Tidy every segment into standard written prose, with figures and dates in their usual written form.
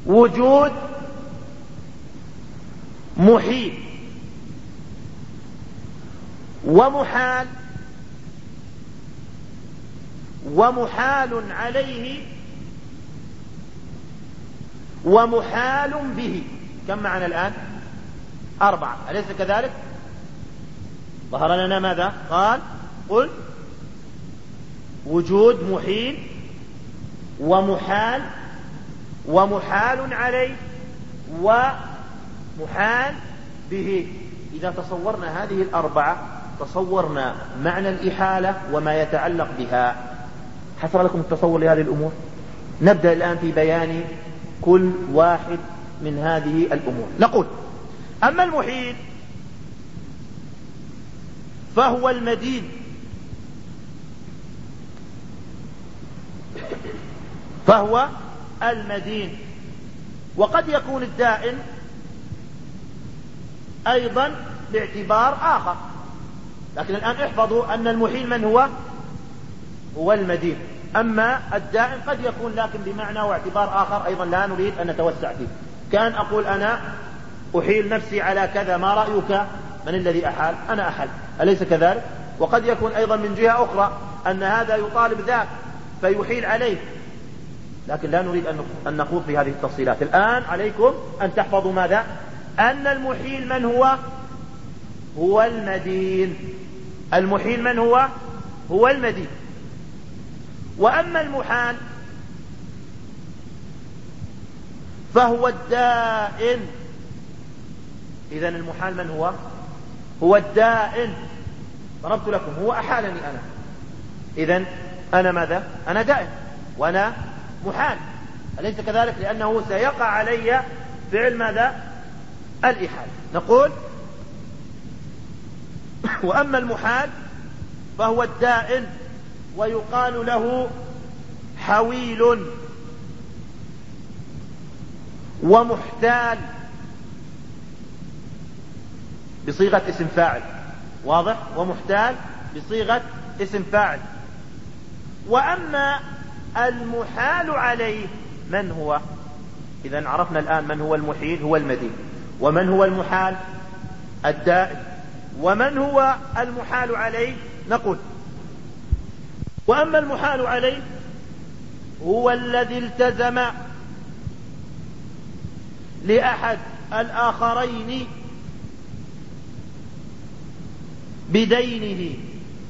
وجود محيل ومحال ومحال عليه ومحال به. كم معنا الآن؟ 4. أليس كذلك؟ ظهر لنا ماذا؟ قال قل وجود محيل ومحال ومحال عليه ومحال به. إذا تصورنا هذه 4 تصورنا معنى الإحالة وما يتعلق بها. حصل لكم التصور لهذه الأمور؟ نبدأ الآن في بيان كل واحد من هذه الأمور. نقول أما المحيل فهو المدين، فهو المدين. وقد يكون الدائن أيضا باعتبار آخر، لكن الآن احفظوا أن المحيل من هو؟ هو المدين. أما الدائن قد يكون لكن بمعنى واعتبار آخر أيضا لا نريد أن نتوسع فيه. كان أقول أنا أحيل نفسي على كذا، ما رأيك؟ من الذي أحال؟ أنا أحل، أليس كذلك؟ وقد يكون أيضا من جهة أخرى أن هذا يطالب ذاك فيحيل عليه، لكن لا نريد أن نخوض في هذه التفصيلات. الآن عليكم أن تحفظوا ماذا؟ أن المحيل من هو؟ هو المدين. المحيل من هو؟ هو المدين. وأما المحال فهو الدائن. إذن المحال من هو؟ هو الدائن. ضربت لكم، هو أحالني أنا، إذن أنا ماذا؟ أنا دائن وأنا محال، أليس كذلك؟ لأنه سيقع علي فعل ماذا؟ الإحالة. نقول وأما المحال فهو الدائن ويقال له حويل ومحتال بصيغة اسم فاعل. واضح؟ ومحتال بصيغة اسم فاعل. وأما المحال عليه من هو؟ إذن عرفنا الآن من هو المحيل، هو المدين. ومن هو المحال؟ الدائم. ومن هو المحال عليه؟ نقول وأما المحال عليه هو الذي التزم لأحد الآخرين بدينه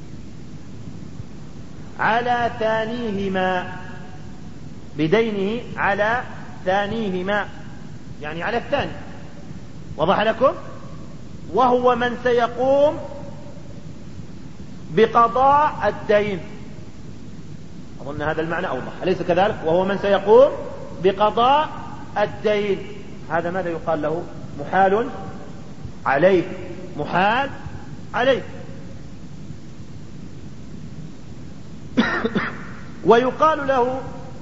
على ثانيهما، بدينه على ثانيهما، يعني على الثاني. وضح لكم؟ وهو من سيقوم بقضاء الدين. أظن هذا المعنى أوضح، أليس كذلك؟ وهو من سيقوم بقضاء الدين. هذا ماذا يقال له؟ محال عليه. محال عليه. ويقال له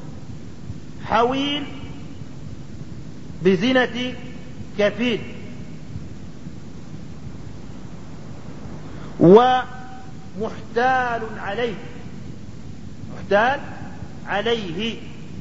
حويل بزنة كفيل. ومحتال عليه، محتال عليه.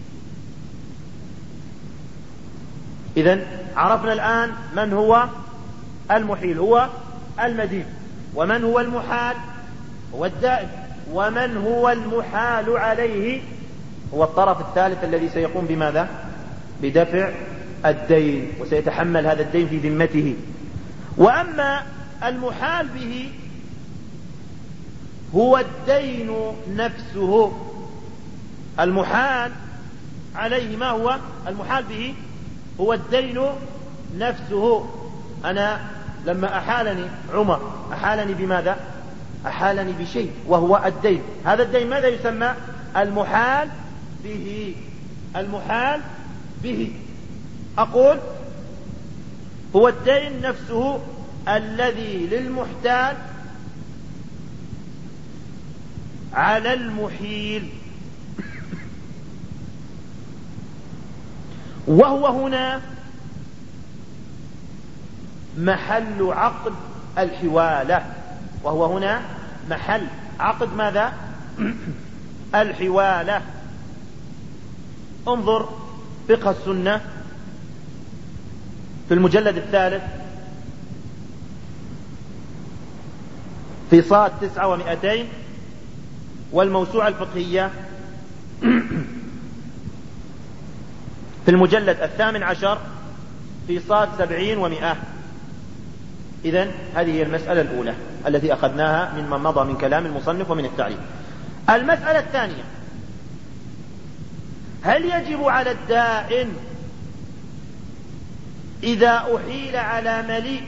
إذن عرفنا الآن من هو المحيل، هو المدين. ومن هو المحال؟ هو الدائم. ومن هو المحال عليه؟ هو الطرف الثالث الذي سيقوم بماذا؟ بدفع الدين، وسيتحمل هذا الدين في ذمته. وأما المحال به هو الدين نفسه. المحال عليه ما هو؟ المحال به هو الدين نفسه. أنا لما أحالني عمر أحالني بماذا؟ أحالني بشيء وهو الدين. هذا الدين ماذا يسمى؟ المحال به. المحال به. أقول هو الدين نفسه الذي للمحتال على المحيل. وهو هنا محل عقد الحوالة. وهو هنا محل عقد ماذا؟ الحوالة. انظر فقه السنة في المجلد الثالث في صاد 900، والموسوعة الفقهية في المجلد 18 في صاد 70 و100. إذن هذه هي المسألة الأولى التي أخذناها مما مضى من كلام المصنف ومن التعريف. المسألة الثانية: هل يجب على الدائن إذا أحيل على مليء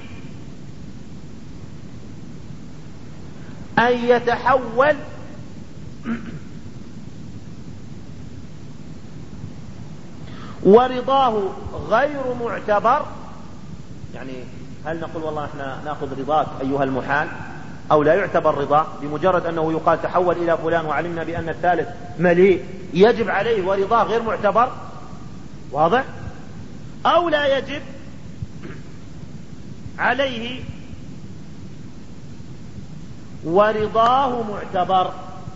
أن يتحول ورضاه غير معتبر؟ يعني هل نقول والله احنا ناخذ رضاك أيها المحال، أو لا يعتبر رضاه بمجرد أنه يقال تحول إلى فلان وعلمنا بأن الثالث مليء يجب عليه ورضاه غير معتبر؟ واضح؟ أو لا يجب عليه ورضاه معتبر؟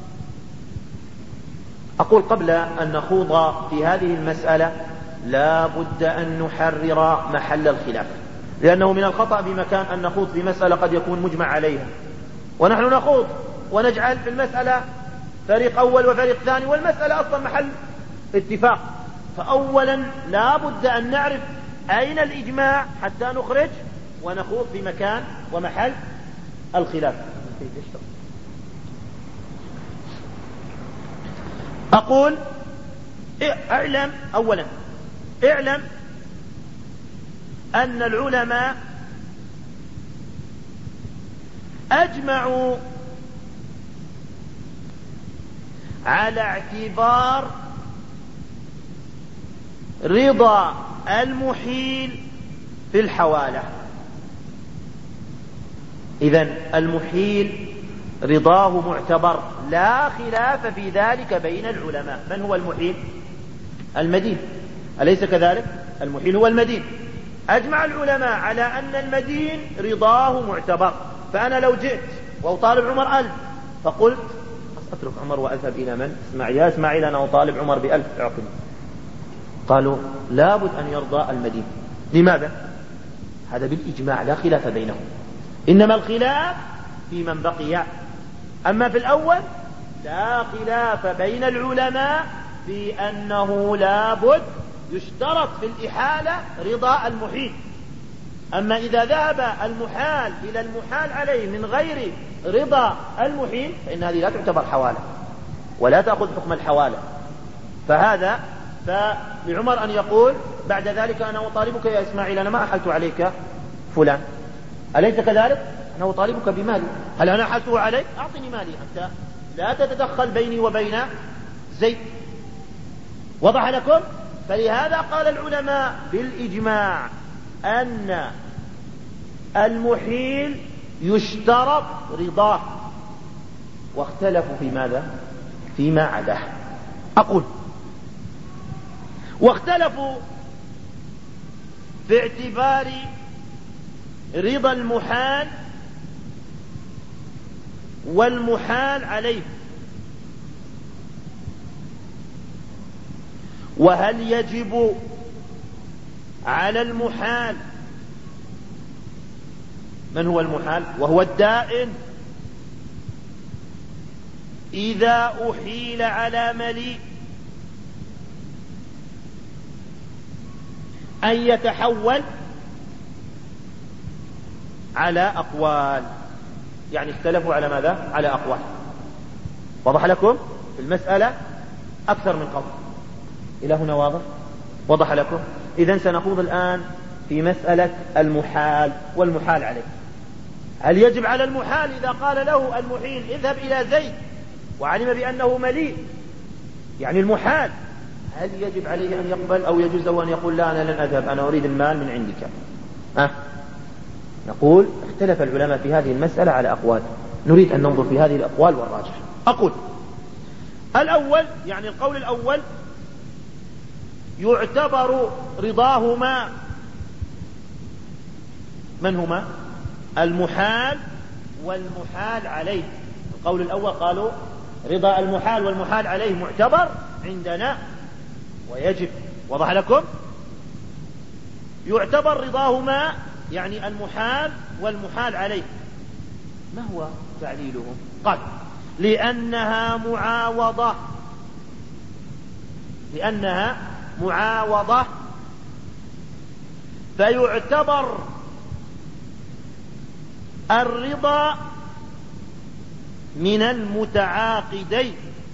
أقول قبل أن نخوض في هذه المسألة لا بد أن نحرر محل الخلاف، لأنه من الخطأ بمكان أن نخوض في مسألة قد يكون مجمع عليها، ونحن نخوض ونجعل في المسألة فريق أول وفريق ثاني، والمسألة أصلا محل اتفاق. فأولا لا بد أن نعرف أين الإجماع حتى نخرج ونخوض في مكان ومحل الخلاف. أقول اعلم أولا أن العلماء أجمعوا على اعتبار رضا المحيل في الحوالة. إذن المحيل رضاه معتبر، لا خلاف في ذلك بين العلماء. من هو المحيل؟ المدين، أليس كذلك؟ المحيل هو المدين. أجمع العلماء على أن المدين رضاه معتبر. فأنا لو جئت وأطالب عمر 1000 فقلت أترك عمر وأذهب إلى من؟ اسمع يا إسماعيل، أنا أطالب عمر ب1000 أعطني. قالوا لابد أن يرضى المدين. لماذا؟ هذا بالإجماع لا خلاف بينهم، إنما الخلاف في من بقي. أما في الأول لا خلاف بين العلماء في أنه لابد يشترط في الإحالة رضا المحيل. أما إذا ذهب المحال إلى المحال عليه من غير رضا المحيل فإن هذه لا تعتبر حوالة ولا تأخذ حكم الحوالة. فهذا فلعمر أن يقول بعد ذلك أنا أطالبك يا إسماعيل، أنا ما أحلت عليك فلان، أليس كذلك؟ أنا أطالبك بمالي، هل أنا أحلته عليك؟ أعطني مالي أنت، لا تتدخل بيني وبين زيد. وضح لكم؟ فلهذا قال العلماء بالإجماع أن المحيل يشترط رضاه، واختلفوا في ماذا؟ فيما عداه. أقول واختلفوا في اعتبار رضا المحال والمحال عليه، وهل يجب على المحال، من هو المحال؟ وهو الدائن، إذا أحيل على مليء أن يتحول على أقوال. يعني اختلفوا على ماذا؟ على أقوال. وضح لكم في المسألة أكثر من قول. إلى هنا واضح؟ وضح لكم؟ إذن سنخوض الآن في مسألة المحال والمحال عليه. هل يجب على المحال إذا قال له المحيل اذهب إلى زيد وعلم بأنه مليء، يعني المحال، هل يجب عليه أن يقبل أو يجوز له أن يقول لا أنا لن أذهب، أنا أريد المال من عندك؟ نقول اختلف العلماء في هذه المسألة على أقوال، نريد أن ننظر في هذه الأقوال والراجح. أقول الأول، يعني القول الأول، يعتبر رضاهما. من هما؟ المحال والمحال عليه. القول الأول قالوا رضا المحال والمحال عليه معتبر عندنا ويجب. وضح لكم؟ يعتبر رضاهما يعني المحال والمحال عليه. ما هو تعليلهم؟ قال لأنها معاوضة فيعتبر الرضا من المتعاقدين.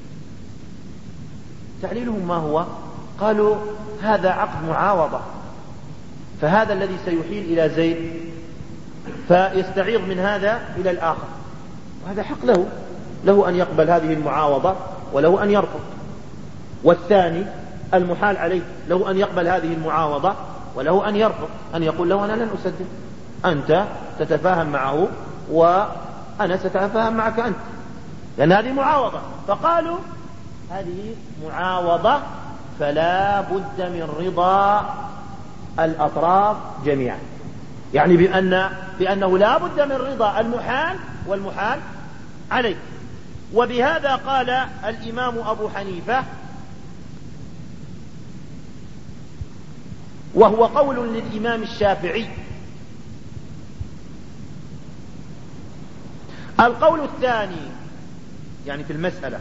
تعليلهم ما هو؟ قالوا هذا عقد معاوضة، فهذا الذي سيحيل إلى زيد فيستعيض من هذا إلى الآخر، وهذا حق له أن يقبل هذه المعاوضة وله أن يرفض. والثاني المحال عليه له أن يقبل هذه المعاوضة وله أن يرفض، أن يقول له أنا لن أسدد، أنت تتفاهم معه وأنا سأتفاهم معك أنت، لأن هذه معاوضة. فقالوا هذه معاوضة فلا بد من رضا الأطراف جميعا، يعني بأنه لا بد من رضا المحال والمحال عليه. وبهذا قال الإمام أبو حنيفة، وهو قول للإمام الشافعي. القول الثاني يعني في المسألة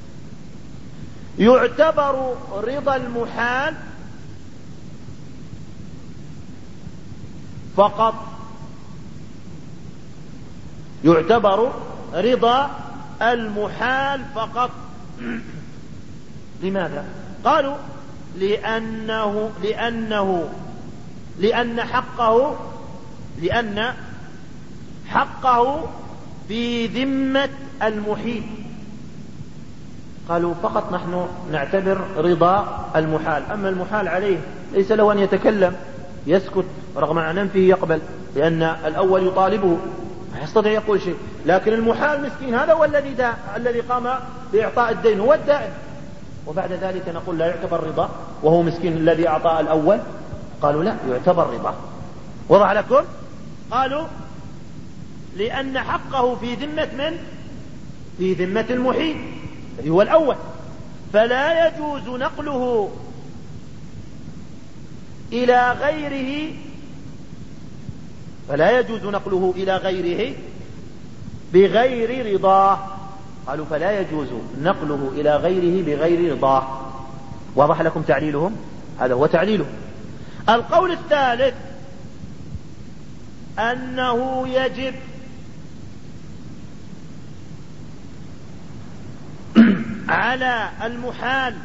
يعتبر رضا المحال فقط، يعتبر رضا المحال فقط. لماذا؟ قالوا لأن حقه في ذمة المحيل. قالوا فقط نحن نعتبر رضا المحال، أما المحال عليه ليس له أن يتكلم، يسكت رغم أن أنفه يقبل، لأن الأول يطالبه ما يستطيع يقول شيء، لكن المحال مسكين هذا هو الذي قام بإعطاء الدين، هو الدائن. وبعد ذلك نقول لا يعتبر رضا وهو مسكين الذي أعطى الأول. قالوا لا، يعتبر رضا. وضع لكم؟ قالوا لأن حقه في ذمة المحيل الذي هو الأول، فلا يجوز نقله إلى غيره بغير رضاه. قالوا فلا يجوز نقله إلى غيره بغير رضاه. واضح لكم تعليلهم؟ هذا هو تعليلهم. القول الثالث أنه يجب على المحال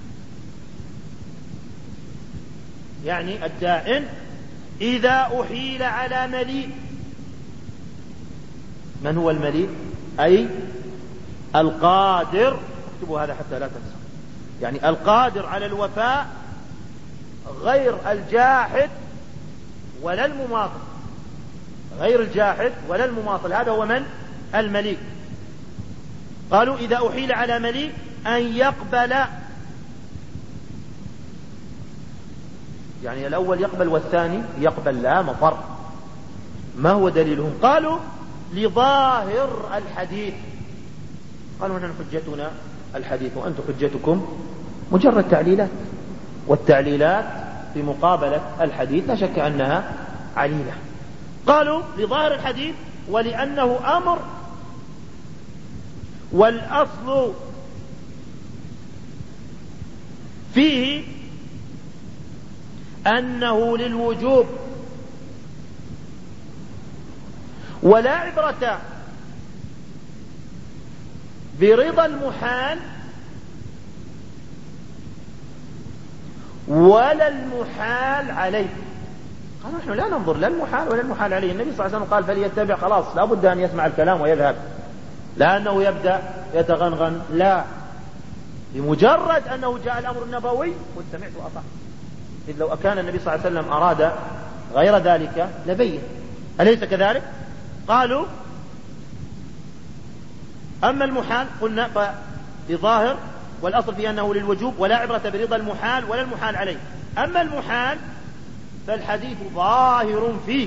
يعني الدائن إذا أحيل على مليء. من هو المليء؟ أي القادر، اكتبوا هذا حتى لا تنسوا، يعني القادر على الوفاء غير الجاحد ولا المماطل، غير الجاحد ولا المماطل، هذا هو من؟ المليء. قالوا إذا أحيل على مليء أن يقبل، يعني الأول يقبل والثاني يقبل، لا مفر. ما هو دليلهم؟ قالوا لظاهر الحديث. قالوا نحن حجتنا الحديث وأنتم حجتكم مجرد تعليلات، والتعليلات في مقابلة الحديث لا شك أنها عليلة. قالوا لظاهر الحديث ولأنه أمر، والأصل فيه أنه للوجوب، ولا عبرة برضا المحال ولا المحال عليه. قالوا نحن لا ننظر لا المحال ولا المحال عليه. النبي صلى الله عليه وسلم قال فليتبع، خلاص لا بد أن يسمع الكلام ويذهب، لا أنه يبدأ يتغنغن، لا، بمجرد أنه جاء الأمر النبوي قد سمعت وأطعت. إذ لو كان النبي صلى الله عليه وسلم أراد غير ذلك لبين، أليس كذلك؟ قالوا أما المحال قلنا فظاهر، والأصل في أنه للوجوب ولا عبرة برضا المحال ولا المحال عليه. أما المحال فالحديث ظاهر فيه،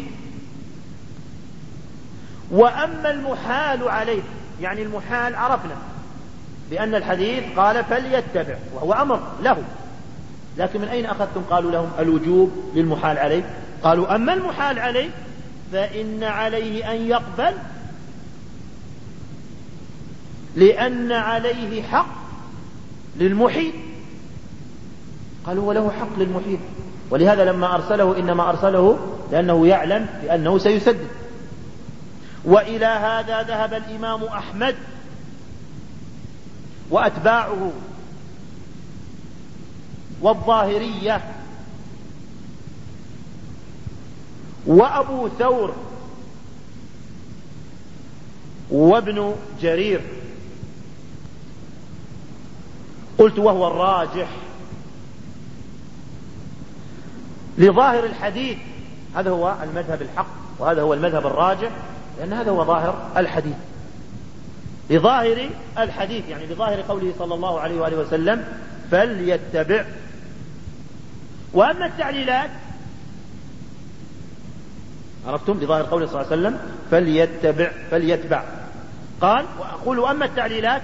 وأما المحال عليه يعني المحال عرفنا بأن الحديث قال فليتبع وهو أمر له، لكن من أين أخذتم؟ قالوا لهم الوجوب للمحال عليه. قالوا أما المحال عليه فإن عليه أن يقبل، لأن عليه حق للمحيل. قالوا وله حق للمحيل، ولهذا لما أرسله إنما أرسله لأنه يعلم بأنه سيسدد. وإلى هذا ذهب الإمام أحمد وأتباعه والظاهرية وأبو ثور وابن جرير. قلت وهو الراجح لظاهر الحديث، هذا هو المذهب الحق وهذا هو المذهب الراجح، لأن هذا هو ظاهر الحديث. لظاهر الحديث يعني لظاهر قوله صلى الله عليه وآله وسلم فليتبع. وأما التعليلات، عرفتم لظاهر قوله صلى الله عليه وسلم فليتبع. قال وأقول أما التعليلات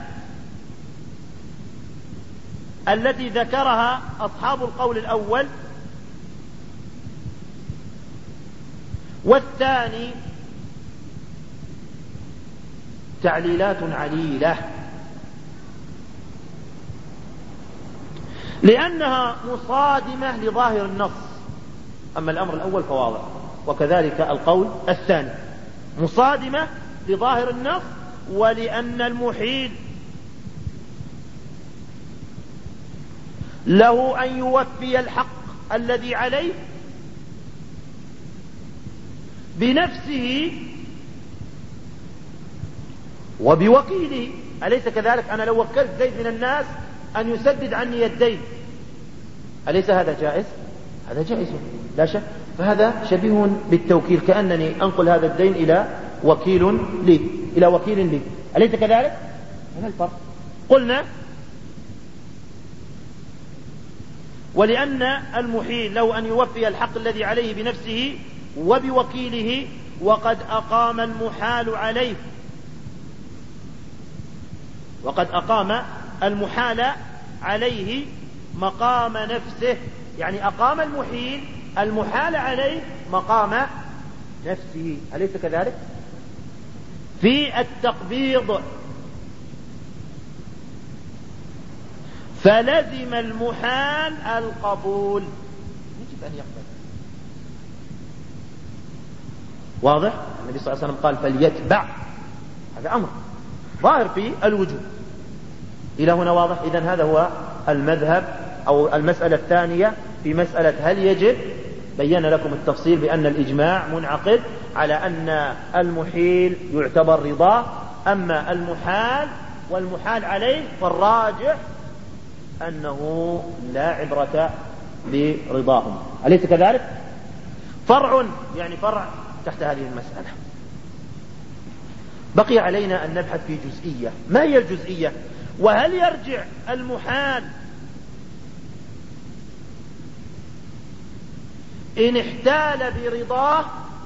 التي ذكرها أصحاب القول الأول والثاني تعليلات عليلة، لأنها مصادمة لظاهر النص. أما الأمر الأول فواضح، وكذلك القول الثاني مصادمة لظاهر النص، ولأن المحيل له أن يوفي الحق الذي عليه بنفسه وبوكيله. أليس كذلك؟ أنا لو وكلت زيد من الناس أن يسدد عني الدين، أليس هذا جائز؟ هذا جائز لا شك. فهذا شبيه بالتوكيل، كأنني أنقل هذا الدين إلى وكيل لي، أليس كذلك؟ هذا الفرق. قلنا ولأن المحيل له أن يوفي الحق الذي عليه بنفسه وبوكيله، وقد أقام المحال عليه، وقد أقام المحال عليه مقام نفسه، يعني أقام المحال عليه مقام نفسه، أليس كذلك؟ في التقبيض فلزم المحال القبول، يجب أن يقبل. واضح؟ النبي صلى الله عليه وسلم قال فليتبع، هذا أمر ظاهر في الوجوب. إلى هنا واضح؟ إذن هذا هو المذهب أو المسألة الثانية في مسألة هل يجب. بين لكم التفصيل بأن الإجماع منعقد على أن المحيل يعتبر رضاه، أما المحال والمحال عليه فالراجح أنه لا عبرة برضاهم، أليس كذلك؟ فرع يعني فرع تحت هذه المسألة. بقي علينا أن نبحث في جزئية. ما هي الجزئية؟ وهل يرجع المحال إن احتال برضاه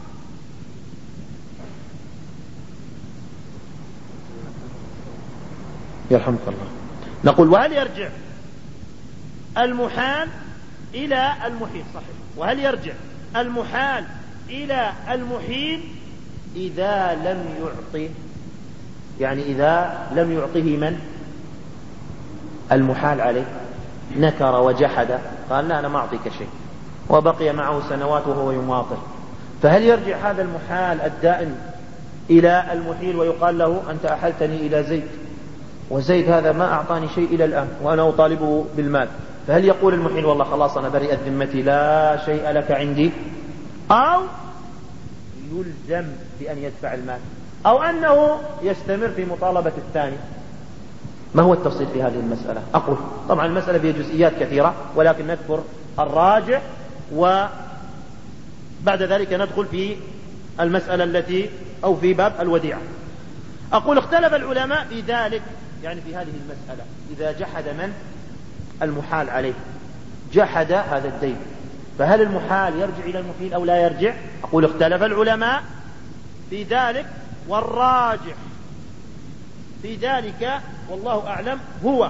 يرحمك الله، نقول وهل يرجع المحال إلى المحيل؟ صحيح. وهل يرجع المحال إلى المحيل إذا لم يعطي، يعني إذا لم يعطه من المحال عليه، نكر وجحد، قال لا أنا ما أعطيك شيء، وبقي معه سنوات وهو يماطل، فهل يرجع هذا المحال الدائم إلى المحيل ويقال له أنت أحلتني إلى زيد، وزيد هذا ما أعطاني شيء إلى الآن وأنا أطالبه بالمال، فهل يقول المحيل والله خلاص أنا برئت ذمتي لا شيء لك عندي، أو يلزم بأن يدفع المال، أو أنه يستمر في مطالبة الثاني؟ ما هو التفصيل في هذه المسألة؟ أقول طبعا المسألة فيها جزئيات كثيرة، ولكن نذكر الراجح وبعد ذلك ندخل في المسألة التي أو في باب الوديعة. أقول اختلف العلماء في ذلك، يعني في هذه المسألة إذا جحد من المحال عليه، جحد هذا الدين، فهل المحال يرجع إلى المحيل أو لا يرجع؟ أقول اختلف العلماء في ذلك، والراجح في ذلك والله أعلم هو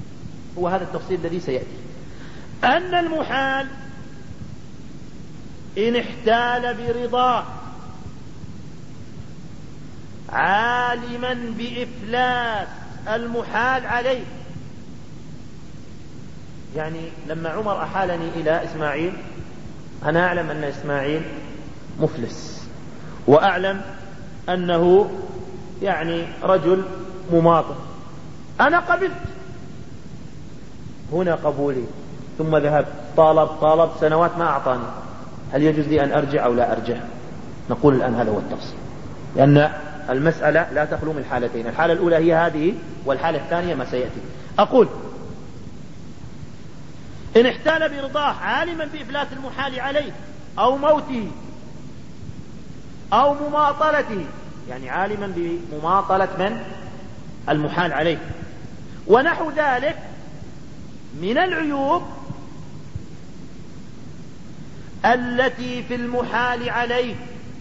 هذا التفصيل الذي سيأتي، أن المحال إن احتال برضاه عالما بإفلاس المحال عليه. يعني لما عمر أحالني إلى إسماعيل، أنا أعلم أن إسماعيل مفلس، وأعلم أنه يعني رجل مماطل، أنا قبلت هنا قبولي، ثم ذهبت طالب سنوات ما أعطاني، هل يجوز لي أن أرجع أو لا أرجع؟ نقول الآن هذا هو التفصيل، لأن المسألة لا تخلو من حالتين، الحالة الأولى هي هذه، والحالة الثانية ما سيأتي. أقول إن احتال برضاه عالما بإفلات المحال عليه أو موته أو مماطلته، يعني عالما بمماطلة من؟ المحال عليه، ونحو ذلك من العيوب التي في المحال عليه،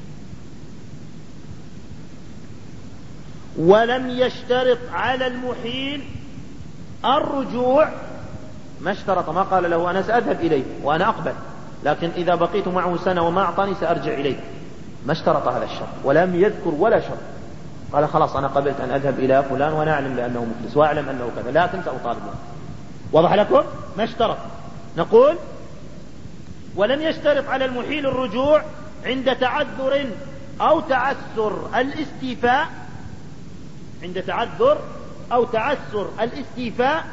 ولم يشترط على المحيل الرجوع، ما اشترط، ما قال له أنا سأذهب إليه وأنا أقبل، لكن إذا بقيت معه سنة وما أعطاني سأرجع إليه، ما اشترط هذا الشرط ولم يذكر ولا شرط، قال خلاص أنا قبلت أن أذهب إلى فلان وأنا أعلم بأنه مفلس وأعلم أنه كذا، لكن سأطالبه. وضح لكم؟ ما اشترط. نقول ولم يشترط على المحيل الرجوع عند تعذر أو تعسر الاستيفاء، عند تعذر أو تعسر الاستيفاء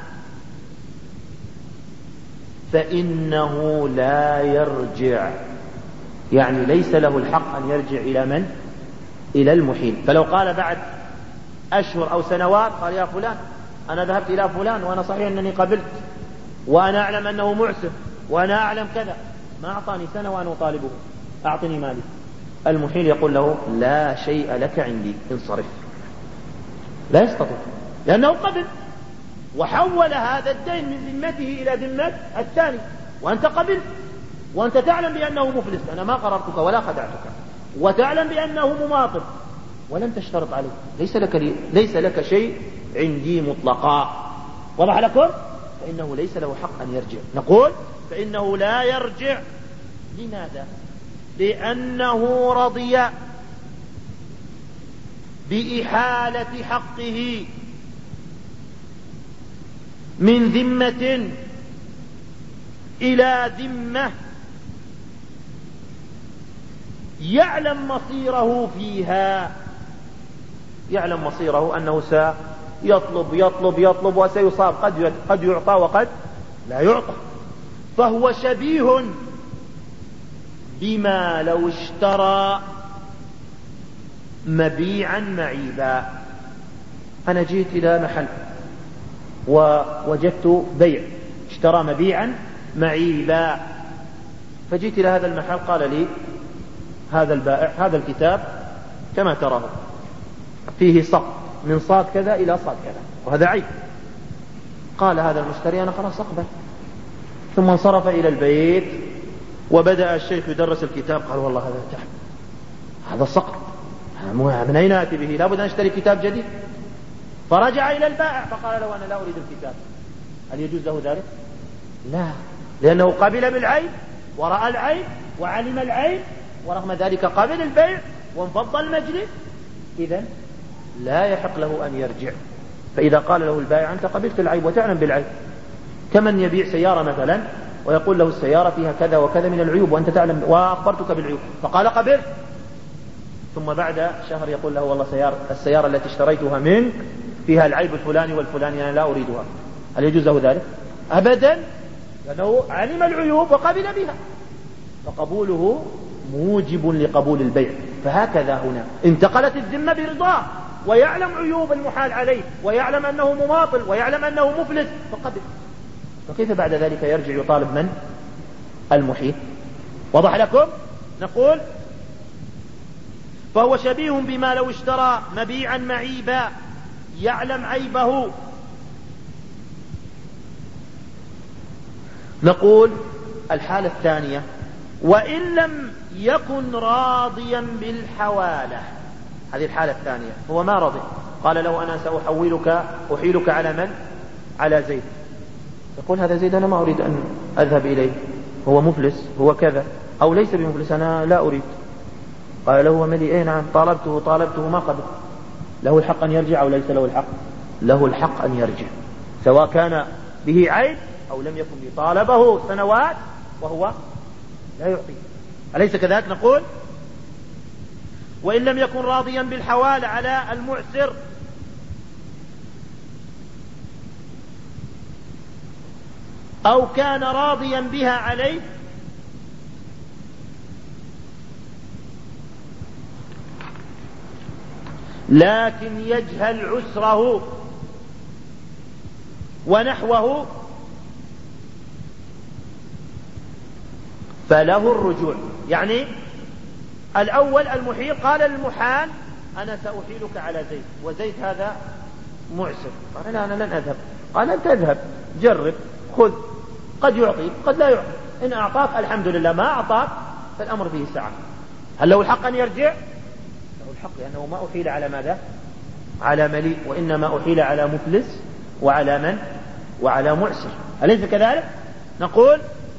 فإنه لا يرجع، يعني ليس له الحق أن يرجع إلى من؟ إلى المحيل. فلو قال بعد أشهر أو سنوات قال يا فلان أنا ذهبت إلى فلان وأنا صحيح أنني قبلت وأنا أعلم أنه معسر وأنا أعلم كذا، ما أعطاني سنة وأنا أطالبه أعطني مالي، المحيل يقول له لا شيء لك عندي، انصرف. لا يستطيع، لأنه قبل وحول هذا الدين من ذمته إلى ذمة الثاني، وأنت قبلت وأنت تعلم بأنه مفلس، أنا ما قررتك ولا خدعتك، وتعلم بأنه مماطل ولم تشترط عليه، ليس لك شيء عندي مطلقا. وضح لكم؟ فإنه ليس له حق أن يرجع. نقول فإنه لا يرجع. لماذا؟ لأنه رضي بإحالة حقه من ذمة إلى ذمة يعلم مصيره فيها، يعلم مصيره أنه سيطلب يطلب يطلب وسيصاب، قد يعطى وقد لا يعطى، فهو شبيه بما لو اشترى مبيعا معيبا. أنا جيت إلى محل ووجدت بيع، اشترى مبيعا معيبا، فجيت إلى هذا المحل قال لي هذا البائع هذا الكتاب كما تراه فيه سقط من صاد كذا إلى صاد كذا وهذا عيب. قال هذا المشتري أنا خلاص أقبل، ثم انصرف إلى البيت وبدأ الشيخ يدرس الكتاب، قال والله هذا تعب، هذا سقط، من أين آتي به؟ لابد أن أشتري كتاب جديد. فرجع إلى البائع فقال له أنا لا أريد الكتاب. هل يجوز له ذلك؟ لا، لأنه قبل بالعيب ورأى العيب وعلم العيب، ورغم ذلك قبل البيع وانفض المجلس، إذن لا يحق له أن يرجع. فإذا قال له البائع أنت قبلت العيب وتعلم بالعيب، كمن يبيع سيارة مثلا ويقول له السيارة فيها كذا وكذا من العيوب وأنت تعلم وأخبرتك بالعيوب، فقال قبلت، ثم بعد شهر يقول له والله السيارة التي اشتريتها منك فيها العيب الفلاني والفلاني أنا لا أريدها. هل يجوز له ذلك؟ أبدا، لأنه علم العيوب وقبل بها، فقبوله موجب لقبول البيع. فهكذا هنا انتقلت الذمة برضاه ويعلم عيوب المحال عليه ويعلم أنه مماطل ويعلم أنه مفلس فقبل، فكيف بعد ذلك يرجع يطالب من؟ المحيل. وضح لكم؟ نقول فهو شبيه بما لو اشترى مبيعا معيبا يعلم عيبه. نقول الحالة الثانية وإن لم يكن راضيا بالحوالة، هذه الحالة الثانية، هو ما رضي، قال له أنا أحيلك على من؟ على زيد، يقول هذا زيد أنا ما أريد أن أذهب إليه، هو مفلس هو كذا، أو ليس بمفلس أنا لا أريد. قال له وملي إيه نعم طالبته ما قبل. له الحق أن يرجع أو ليس له الحق؟ له الحق أن يرجع، سواء كان به عيب أو لم يكن به. طالبه سنوات وهو لا يعطي، أليس كذلك؟ نقول وإن لم يكن راضيا بالحوال على المعسر أو كان راضيا بها عليه لكن يجهل عسره ونحوه فله الرجوع. يعني الأول المحيل قال للمحال أنا سأحيلك على زيد، وزيد هذا معسر. قال لا أنا لن أذهب. قال أنت اذهب جرب خذ، قد يعطيك قد لا يعطي، إن أعطاك الحمد لله، ما أعطاك فالأمر فيه سعة. هل له الحق أن يرجع؟ له الحق، لأنه ما أحيل على ماذا؟ على مليء، وإنما أحيل على مفلس وعلى من؟ وعلى معسر، أليس كذلك؟ نقول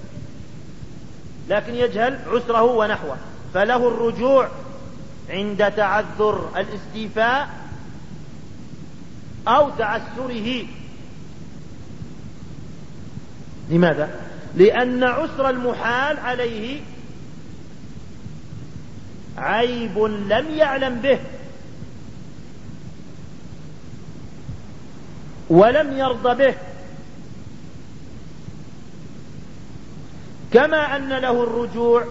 لكن يجهل عسره ونحوه فله الرجوع عند تعذر الاستيفاء أو تعسره. لماذا؟ لأن عسر المحال عليه عيب لم يعلم به ولم يرضى به، كما أن له الرجوع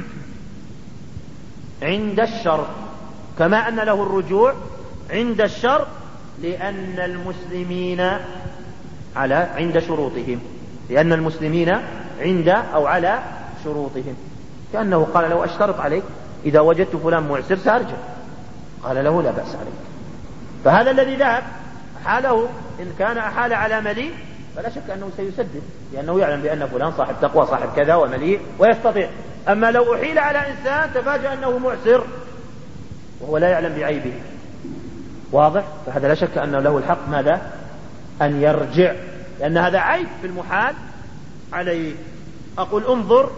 عند الشرط، كما أن له الرجوع عند الشرط، لأن المسلمين عند شروطهم، لأن المسلمين عند أو على شروطهم. كأنه قال لو أشترط عليك إذا وجدت فلان معسر سأرجع، قال له لا بأس عليك. فهذا الذي ذهب حاله إن كان أحال على مليء فلا شك أنه سيسدد، لأنه يعلم بأن فلان صاحب تقوى صاحب كذا ومليء ويستطيع. أما لو أحيل على إنسان تفاجأ أنه معسر وهو لا يعلم بعيبه، واضح؟ فهذا لا شك أنه له الحق ماذا؟ أن يرجع، لأن هذا عيب في المحال عليه. أقول انظر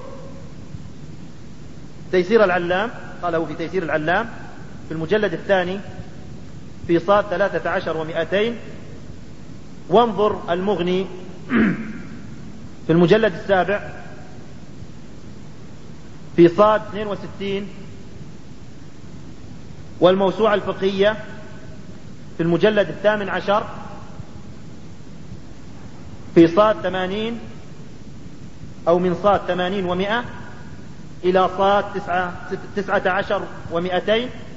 تيسير العلام، قاله في تيسير العلام في المجلد الثاني في صاد 13 و200، وانظر المغني في المجلد السابع في صاد 62، والموسوعة الفقهية في المجلد 18 في صاد 80 أو من صاد 80 و100 إلى صاد 19 و200،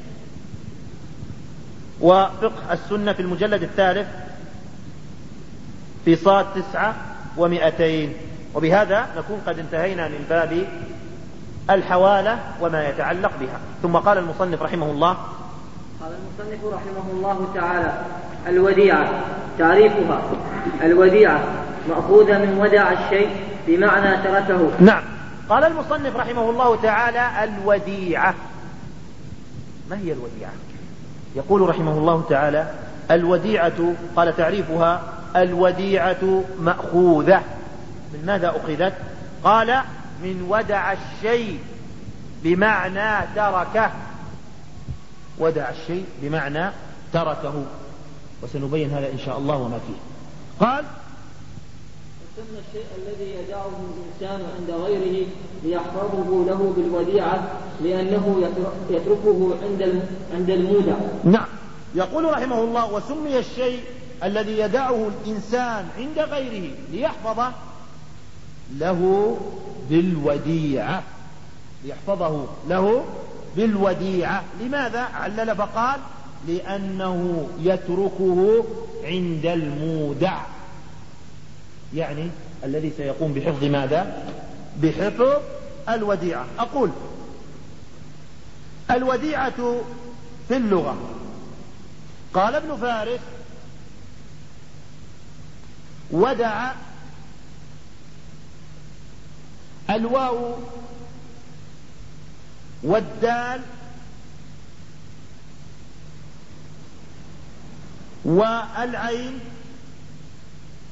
وفقه السنة في المجلد الثالث في صاد 9 و200. وبهذا نكون قد انتهينا من باب الحوالة وما يتعلق بها. ثم قال المصنف رحمه الله: قال المصنف رحمه الله تعالى: الوديعة. تعريفها: الوديعة مأخوذة من ودع الشيء بمعنى تركه. نعم، قال المصنف رحمه الله تعالى: الوديعة. ما هي الوديعة؟ يقول رحمه الله تعالى: الوديعة، قال تعريفها: الوديعة مأخوذة من ماذا أخذت؟ قال: من ودع الشيء بمعنى تركه. ودع الشيء بمعنى تركه، وسنبين هذا إن شاء الله وما فيه. قال: يسمى الشيء الذي يدعه الإنسان عند غيره ليحفظه له بالوديعة لأنه يتركه عند المودع. نعم، يقول رحمه الله: وسمي الشيء الذي يدعه الإنسان عند غيره ليحفظه له بالوديعة، ليحفظه له بالوديعة. لماذا؟ علل فقال: لأنه يتركه عند المودع، يعني الذي سيقوم بحفظ ماذا؟ بحفظ الوديعة. أقول: الوديعة في اللغة، قال ابن فارس: ودع الواو والدال والعين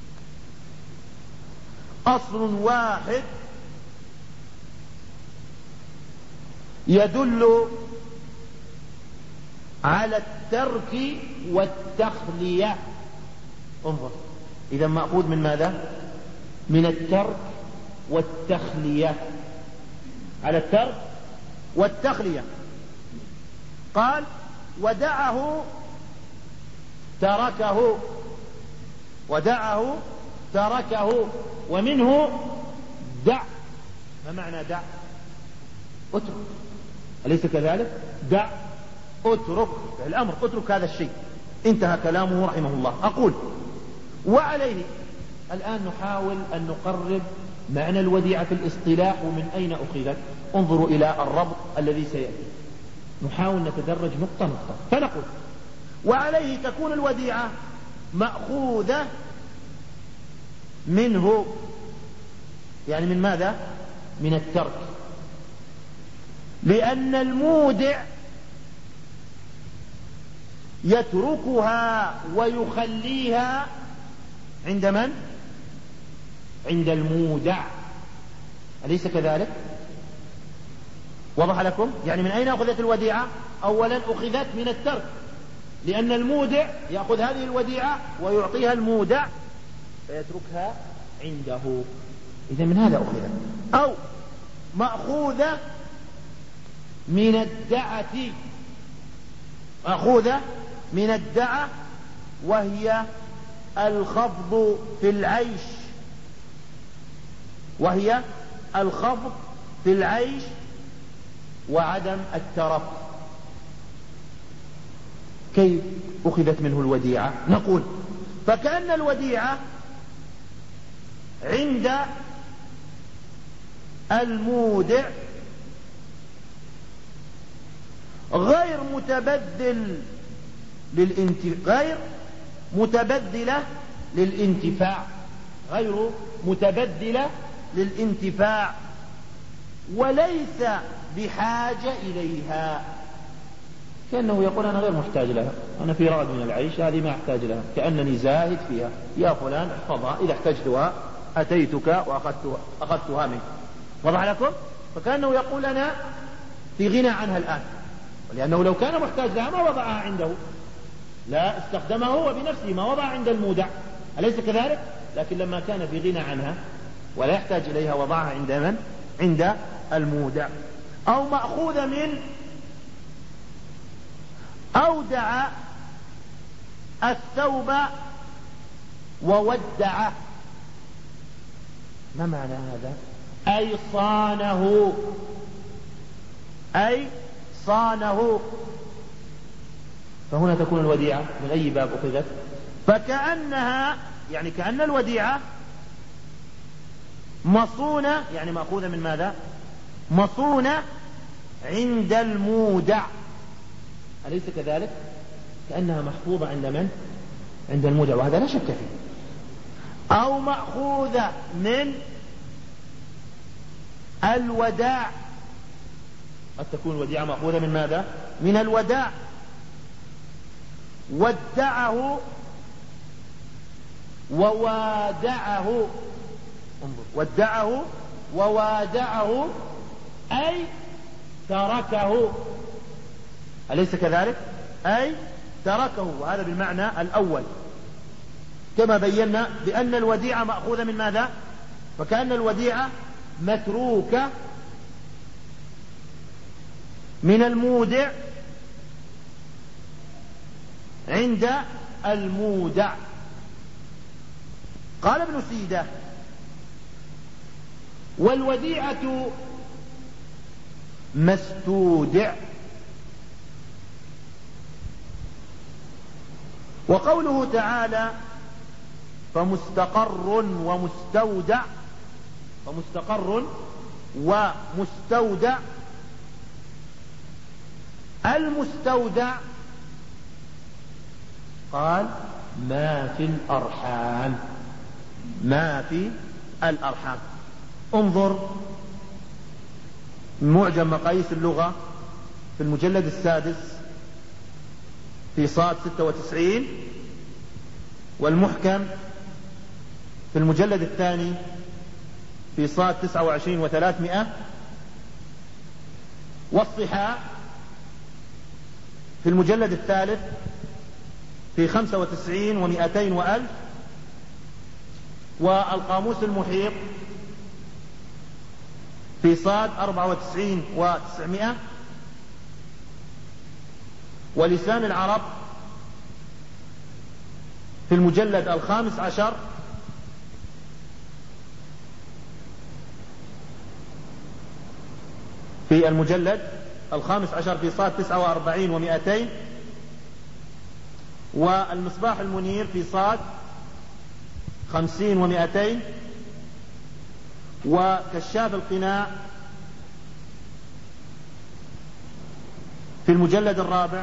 أصل واحد يدل على الترك والتخلية. انظر، إذا مأخوذ من ماذا؟ من الترك والتخلية، على الترك والتخلية. قال ودعه تركه، ودعه تركه، ومنه دع. ما معنى دع؟ اترك، أليس كذلك؟ دع، اترك الأمر، اترك هذا الشيء. انتهى كلامه رحمه الله. أقول وعليه الآن نحاول أن نقرب معنى الوديعة في الاصطلاح ومن أين أخذت. انظروا إلى الربط الذي سيأتي، نحاول نتدرج نقطة نقطة. فنقول وعليه تكون الوديعة مأخوذة منه، يعني من ماذا؟ من الترك، لأن المودع يتركها ويخليها عند من؟ عند المودع، أليس كذلك؟ وضح لكم؟ يعني من أين أخذت الوديعة؟ أولا أخذت من الترك، لأن المودع يأخذ هذه الوديعة ويعطيها المودع فيتركها عنده، إذا من هذا أخذت. أو مأخوذة من الدعة، مأخوذة من الدعة وهي الخفض في العيش، وهي الخفض في العيش وعدم الترف. كيف أخذت منه الوديعة؟ نقول فكأن الوديعة عند المودع غير متبدلة للانتفاع، غير متبدلة للانتفاع، وليس بحاجة إليها. كأنه يقول أنا غير محتاج لها، أنا في رغد من العيش، هذه ما أحتاج لها، كأنني زاهد فيها، يا فلان احفظها، إذا احتجتها أتيتك وأخذتها منك. وضح لكم؟ فكأنه يقول أنا في غنى عنها الآن، ولأنه لو كان محتاج لها ما وضعها عنده، لا استخدمها هو بنفسه، ما وضعها عند المودع، أليس كذلك؟ لكن لما كان في غنى عنها ولا يحتاج إليها وضعها عند من؟ عند المودع. أو مأخوذ من أودع الثوب وودعه. ما معنى هذا؟ أي صانه، أي صانه. فهنا تكون الوديعة من أي باب أخذت؟ فكأنها، يعني كأن الوديعة مصونة، يعني مأخوذة من ماذا؟ مصونة عند المودع، أليس كذلك؟ كأنها محفوظة عند من؟ عند المودع، وهذا لا شك فيه. أو مأخوذة من الوداع، قد تكون الوديعة مأخوذة من ماذا؟ من الوداع. ودعه ووادعه، انظر، ودعه ووادعه أي تركه، أليس كذلك؟ أي تركه، وهذا بالمعنى الأول كما بينا بأن الوديعة مأخوذة من ماذا؟ فكأن الوديعة متروكة من المودع عند المودع. قال ابن سيدة والوديعة مستودع. وقوله تعالى فمستقر ومستودع، فمستقر ومستودع، المستودع قال ما في الأرحام، ما في الأرحام. انظر معجم مقاييس اللغة في المجلد السادس في صاد 96، والمحكم في المجلد الثاني في صاد 29 و300، والصحاح في المجلد الثالث في 95 و200 و1000، والقاموس المحيط في صاد 94 و900، ولسان العرب في المجلد 15 في المجلد 15 في صاد 49 و200، والمصباح المنير في صاد 50 و200، وكشاف القناع في المجلد الرابع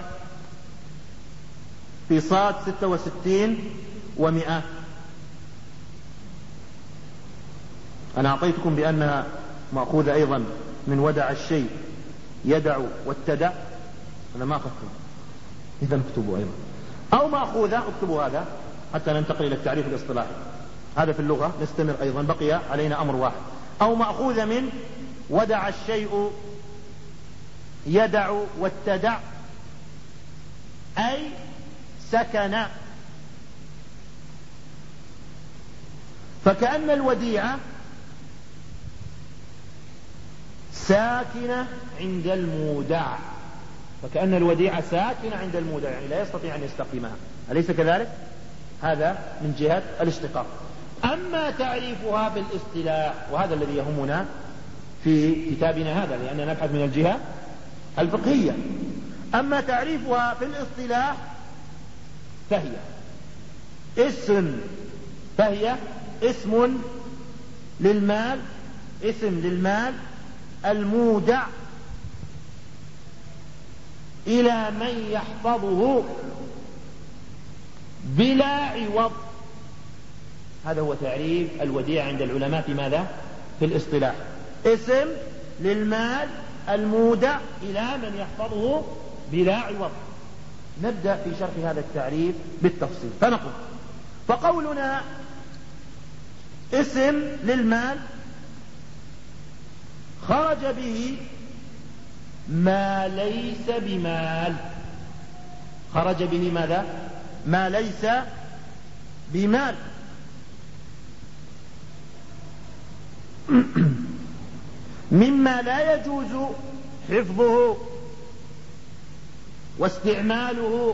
في صاد 66 و100. أنا أعطيتكم بأنها مأخوذة أيضا من ودع الشيء يدع واتدع، أنا ما أخذتم، إذا اكتبوا أيضا، أو مأخوذة، اكتبوا هذا حتى ننتقل إلى التعريف الاصطلاحي. هذا في اللغة، نستمر أيضا، بقي علينا أمر واحد. أو مأخوذة من ودع الشيء يدع واتدع، أي سكن. فكأن الوديعة ساكنة عند المودع، فكأن الوديعة ساكنة عند المودع، يعني لا يستطيع أن يستقيمها، أليس كذلك؟ هذا من جهة الاشتقاق. أما تعريفها بالاصطلاح، وهذا الذي يهمنا في كتابنا هذا، لأننا نبحث من الجهة الفقهية. أما تعريفها في الاصطلاح فهي اسم للمال، المودع إلى من يحفظه بلا عوض. هذا هو تعريف الوديعة عند العلماء في ماذا؟ في الاصطلاح، اسم للمال المودع إلى من يحفظه بلا عوض. نبدأ في شرح هذا التعريف بالتفصيل. فنقول، فقولنا اسم للمال خرج به ما ليس بمال. خرج به ماذا؟ ما ليس بمال. مما لا يجوز حفظه واستعماله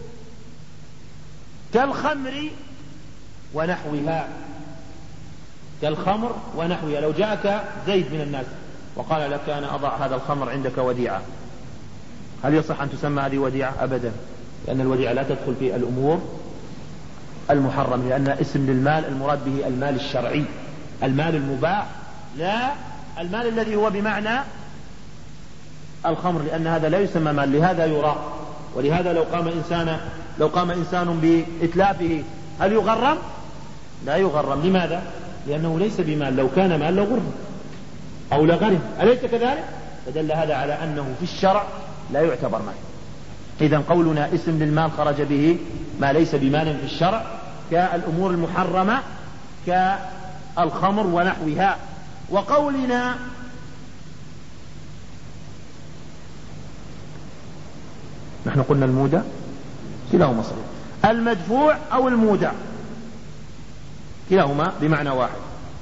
كالخمر ونحوها. كالخمر ونحوها. لو جاءك زيد من الناس وقال لك أنا أضع هذا الخمر عندك وديعة، هل يصح أن تسمى هذه وديعة؟ أبدا، لأن الوديعة لا تدخل في الأمور المحرم، لأن اسم للمال المراد به المال الشرعي، المال المباح، لا المال الذي هو بمعنى الخمر، لأن هذا لا يسمى مال، لهذا يراق. ولهذا لو قام إنسان بإتلافه هل يغرم؟ لا يغرم. لماذا؟ لأنه ليس بمال، لو كان مال لغرم أو لغرم، أليس كذلك؟ فدل هذا على أنه في الشرع لا يعتبر مال. إذا قولنا اسم للمال خرج به ما ليس بمال في الشرع كالأمور المحرمة كالخمر ونحوها. وقولنا نحن قلنا المودع كلاهما صحيح، المدفوع أو المودع كلاهما بمعنى واحد.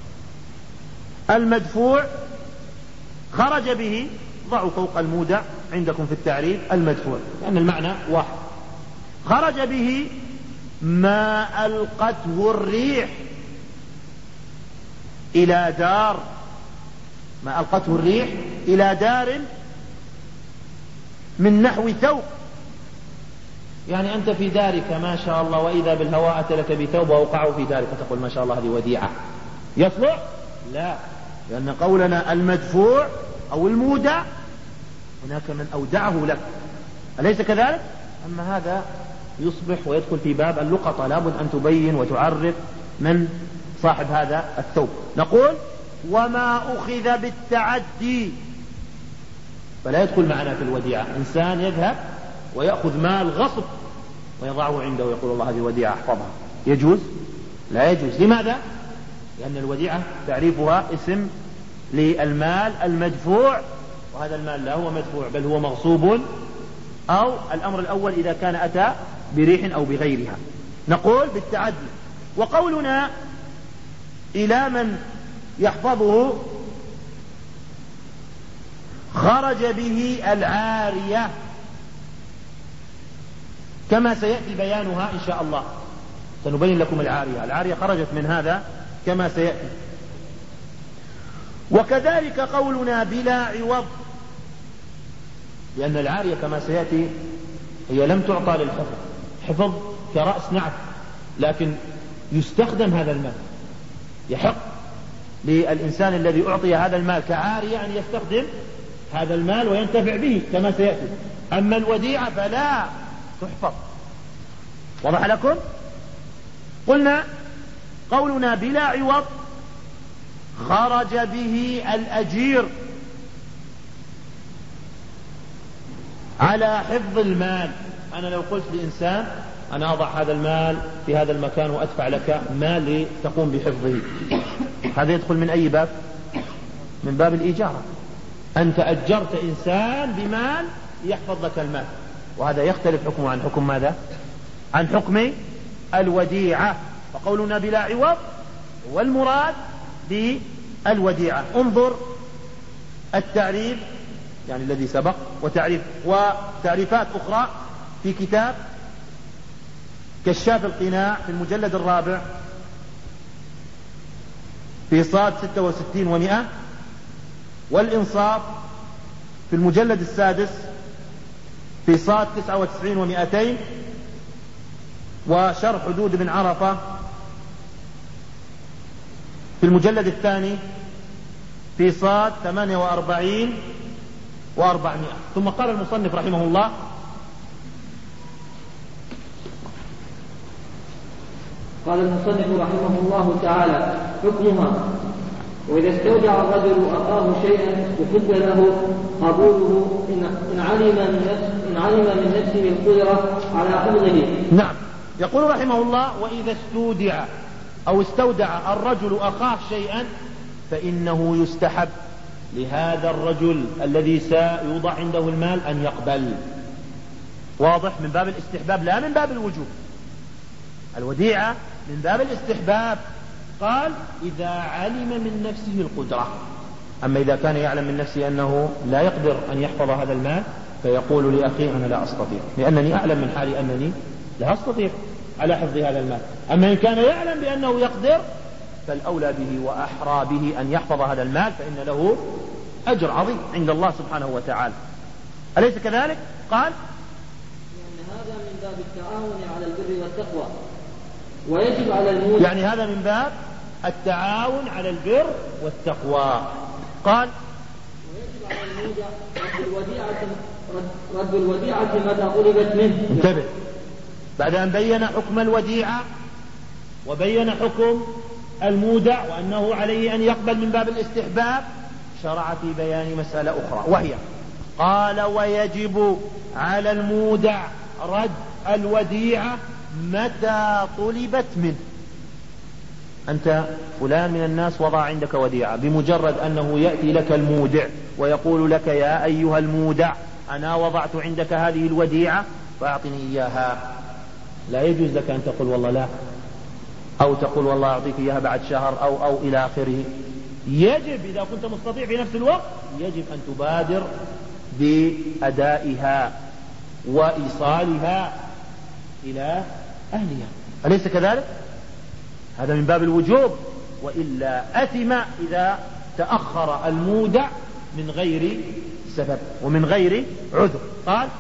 المدفوع خرج به، ضعوا فوق المودع عندكم في التعريف المدفوع، لأن المعنى واحد. خرج به ما ألقته الريح إلى دار، ما ألقته الريح إلى دار من نحو ثوب. يعني أنت في دارك ما شاء الله، وإذا بالهواء أتى لك بثوب وأوقعه في دارك، فتقول ما شاء الله هذه وديعة، يصلح؟ لا، لأن قولنا المدفوع أو المودع هناك من أودعه لك، أليس كذلك؟ أما هذا يصبح ويدخل في باب اللقطة، لابد أن تبين وتعرف من صاحب هذا الثوب. نقول وما أخذ بالتعدي فلا يدخل معنا في الوديعة. إنسان يذهب ويأخذ مال غصب ويضعه عنده ويقول الله هذه وديعة احفظها، يجوز؟ لا يجوز. لماذا؟ لأن الوديعة تعريفها اسم للمال المدفوع، وهذا المال لا هو مدفوع بل هو مغصوب، أو الأمر الأول إذا كان أتى بريح أو بغيرها. نقول بالتعدي. وقولنا إلى من يحفظه خرج به العارية كما سيأتي بيانها إن شاء الله، سنبين لكم العارية خرجت من هذا كما سيأتي. وكذلك قولنا بلا عوض، لأن العارية كما سيأتي هي لم تعطى للحفظ، حفظ كرأس نعت، لكن يستخدم هذا المال، يحق للإنسان الذي أعطي هذا المال كعارية أن يستخدم هذا المال وينتفع به كما سيأتي. أما الوديعة فلا تحفظ. وضح لكم؟ قلنا قولنا بلا عوض خرج به الأجير على حفظ المال. أنا لو قلت لإنسان أنا أضع هذا المال في هذا المكان وأدفع لك مال لتقوم بحفظه، هذا يدخل من أي باب؟ من باب الإجارة. أنت أجرت إنسان بمال يحفظ لك المال، وهذا يختلف حكمه عن حكم ماذا؟ عن حكم الوديعة. فقولنا بلا عوض والمراد بالوديعة. انظر التعريف يعني الذي سبق وتعريفات أخرى في كتاب كشاف القناع في المجلد الرابع في صاد 66 و100، والإنصاف في المجلد السادس في صاد 99 و200، وشرح حدود بن عرفة في المجلد الثاني في صاد 48 و400. ثم قال المصنف رحمه الله: قال المصنف رحمه الله تعالى: حكمها: وإذا استودع الرجل أخاه شيئا وحب له قبوله إن علم من نفسه القدرة على حفظه. نعم، يقول رحمه الله: وإذا استودع أو استودع الرجل أخاه شيئا فإنه يستحب لهذا الرجل الذي سيوضع عنده المال أن يقبل. واضح؟ من باب الاستحباب لا من باب الوجوب. الوديعة من باب الاستحباب. قال: إذا علم من نفسه القدرة. أما إذا كان يعلم من نفسه أنه لا يقدر أن يحفظ هذا المال فيقول لأخيه: أنا لا أستطيع، لأنني أعلم من حالي أنني لا أستطيع على حفظ هذا المال. أما إن كان يعلم بأنه يقدر فالأولى به وأحرى به أن يحفظ هذا المال، فإن له أجر عظيم عند الله سبحانه وتعالى. أليس كذلك؟ قال: لأن هذا من باب التعاون على البر والتقوى، ويجب على المودع، يعني هذا من باب التعاون على البر والتقوى. قال: ويجب على المودع رد الوديعة متى طلبت منه. انتبه، بعد أن بين حكم الوديعة وبين حكم المودع وأنه عليه أن يقبل من باب الاستحباب، شرع في بيان مسألة أخرى، وهي قال: ويجب على المودع رد الوديعة متى طلبت منه. أنت فلان من الناس وضع عندك وديعة، بمجرد أنه يأتي لك المودع ويقول لك: يا أيها المودع، أنا وضعت عندك هذه الوديعة فأعطني إياها، لا يجوز لك أن تقول والله لا، أو تقول والله أعطيك إياها بعد شهر أو إلى آخره. يجب إذا كنت مستطيع في نفس الوقت يجب أن تبادر بأدائها وإيصالها إلى أهلها. أليس كذلك؟ هذا من باب الوجوب، وإلا أثم إذا تأخر المودع من غير سبب ومن غير عذر. قال: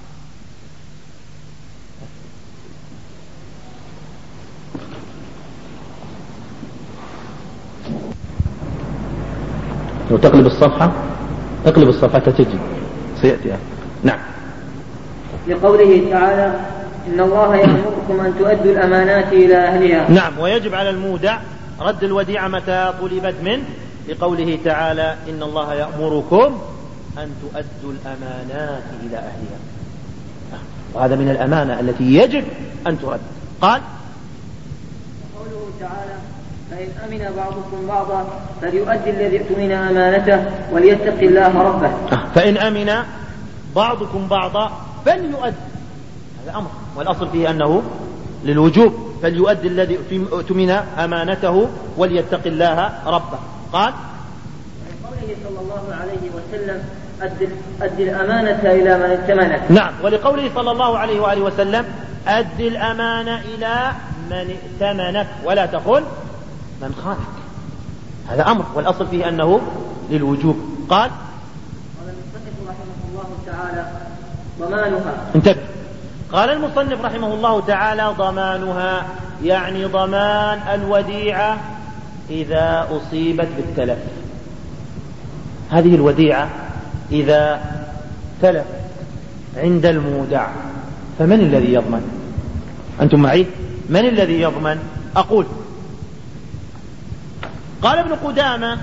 لو تقلب الصفحة، اقلب الصفحة تجد سيأتي. نعم. لقوله تعالى: إن الله يأمركم أن تؤدوا الأمانات إلى أهلها. نعم، ويجب على المودع رد الوديعة متى طلبت منه، لقوله تعالى: إن الله يأمركم أن تؤدوا الأمانات إلى أهلها، وهذا من الأمانة التي يجب أن ترد. قال: قوله تعالى: فإن أمن بعضكم بعضا فليؤدي الذي اؤتمن أمانته وليتق الله ربه. فإن أمن بعضكم بعضا فليؤد، هذا أمر، والأصل فيه أنه للوجوب، فليؤد الذي اؤتمن أمانته وليتق الله ربه. قال ولقوله صلى الله عليه وسلم أد الأمانة إلى من ائتمنك. نعم، ولقوله صلى الله عليه وآله وسلم أد الأمانة إلى من ائتمنك ولا تخن من خانك، هذا أمر، والأصل فيه أنه للوجوب. قال المصنف رحمه الله تعالى ضمانها. انتبه، قال المصنف رحمه الله تعالى ضمانها، يعني ضمان الوديعة إذا أصيبت بالتلف. هذه الوديعة إذا تلف عند المودع فمن الذي يضمن؟ أنتم معي؟ من الذي يضمن؟ أقول قال ابن قدامة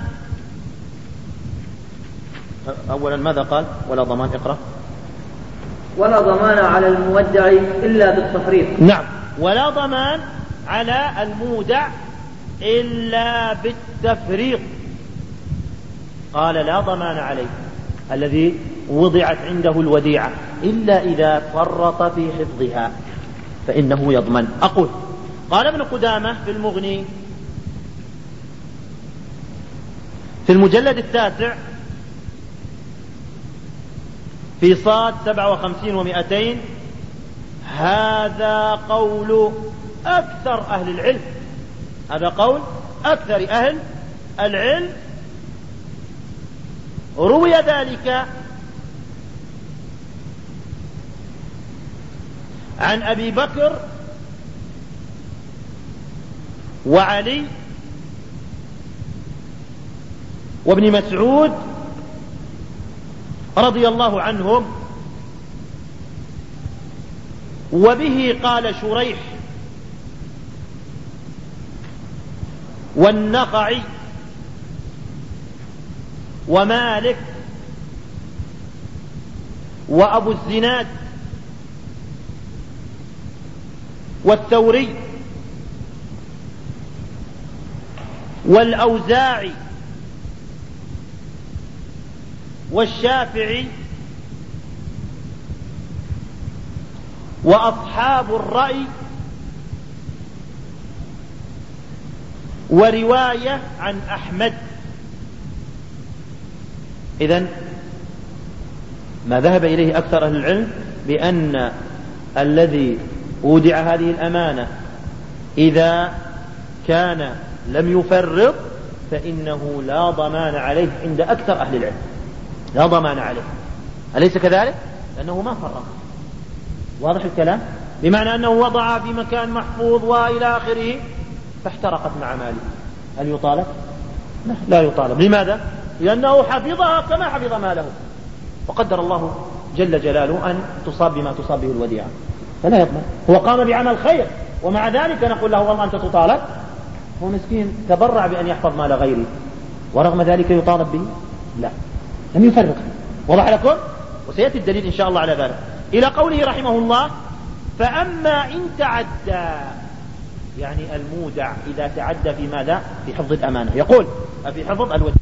أولا ماذا قال؟ ولا ضمان، اقرأ. ولا ضمان على المودع إلا بالتفريط. نعم، ولا ضمان على المودع إلا بالتفريط. قال لا ضمان عليه الذي وضعت عنده الوديعة إلا إذا فرط في حفظها فإنه يضمن. أقول قال ابن قدامة في المغني في المجلد 9 في صاد 57 و200: هذا قول أكثر أهل العلم، هذا قول أكثر أهل العلم. روي ذلك عن أبي بكر وعلي وابن مسعود رضي الله عنهم، وبه قال شريح والنخعي ومالك وأبو الزناد والثوري والأوزاعي والشافعي وأصحاب الرأي، ورواية عن أحمد. إذن ما ذهب إليه أكثر أهل العلم بأن الذي أودع هذه الأمانة إذا كان لم يفرط فإنه لا ضمان عليه عند أكثر أهل العلم، لا ضمان عليه، أليس كذلك؟ لأنه ما فرط. واضح الكلام؟ بمعنى أنه وضع في مكان محفوظ وإلى آخره فاحترقت مع ماله، هل يطالب؟ لا يطالب. لماذا؟ لأنه حفظها كما حفظ ماله، وقدر الله جل جلاله أن تصاب بما تصاب به الوديعة فلا يضمن. هو قام بعمل خير ومع ذلك نقول له والله أنت تطالب، هو مسكين تبرع بأن يحفظ مال غيره ورغم ذلك يطالب به؟ لا، لم يفرق. وضح لكم؟ وسيأتي الدليل إن شاء الله على ذلك إلى قوله رحمه الله: فأما إن تعدى، يعني المودع إذا تعدى في ماذا؟ في حفظ الأمانة، يقول في حفظ الوديعة.